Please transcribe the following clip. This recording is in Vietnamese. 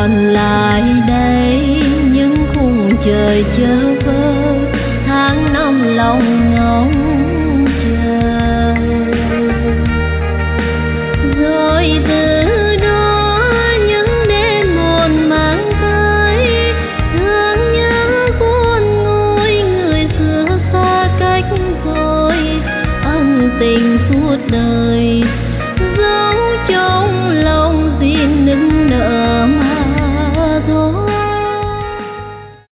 còn lại đây những khung trời chơ vơ, tháng năm lòng ngóng chờ. Rồi từ đó những đêm buồn mang tới thương nhớ buồn ngôi, người xưa xa cách rồi ân tình suốt đời